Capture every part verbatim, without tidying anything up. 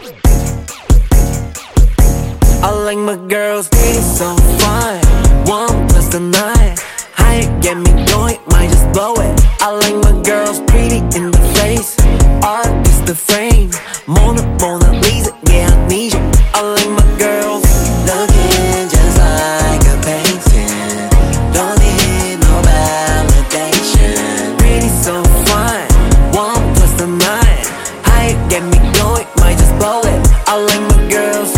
I like my girls, they so fine. One plus the nine. How you get me going, might just blow it. I like my girls pretty in the face. Art is the frame. Mona, Mona Lisa, yeah, I need you. I like my girls looking just like a painting. Don't need no validation. Pretty so fine. One plus the nine. How you get me going, might just blow it. I like my girls.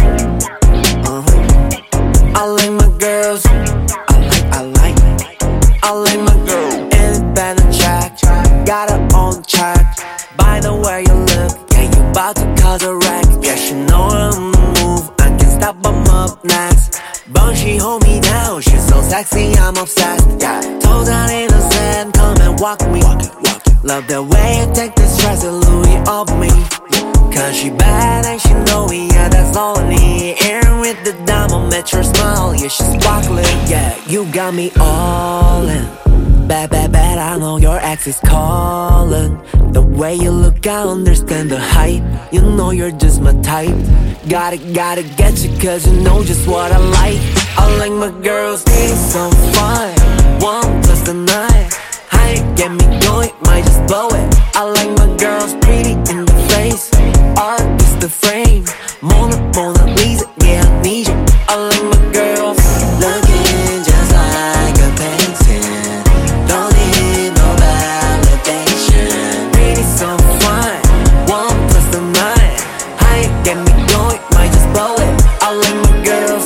I like my girls. I like, I like. I like my girl. Independent track, got her on track. By the way you look, yeah, you bout to cause a wreck. Yeah, she know I'm the move. I can't stop, I'm up next. But she hold me down, she's so sexy, I'm obsessed. Yeah, total innocent, come and walk me. Walk it, walk it. Love the way you take the stress and Louis off me. Cause she bad and she know me, yeah, that's all I need. Air with the diamond, met your smile, yeah, she's sparkling. Yeah, you got me all in. Bad, bad, bad, I know your ex is calling. The way you look, I understand the hype. You know you're just my type. Gotta, gotta get you cause you know just what I like. I like my girls, they so fine. One plus the nine. How you get me going, might just blow it. I like my girls pretty in the face. Art is the frame. Mona, Mona Lisa, yeah, I need you. I like my girls looking just like a painting. Don't need no validation. Pretty so fine. One plus the nine. How you get me going, might just blow it. I like my girls.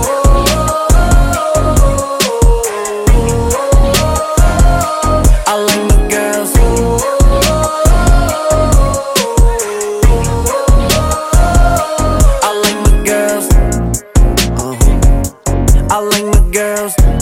I like my girls. I like my girls.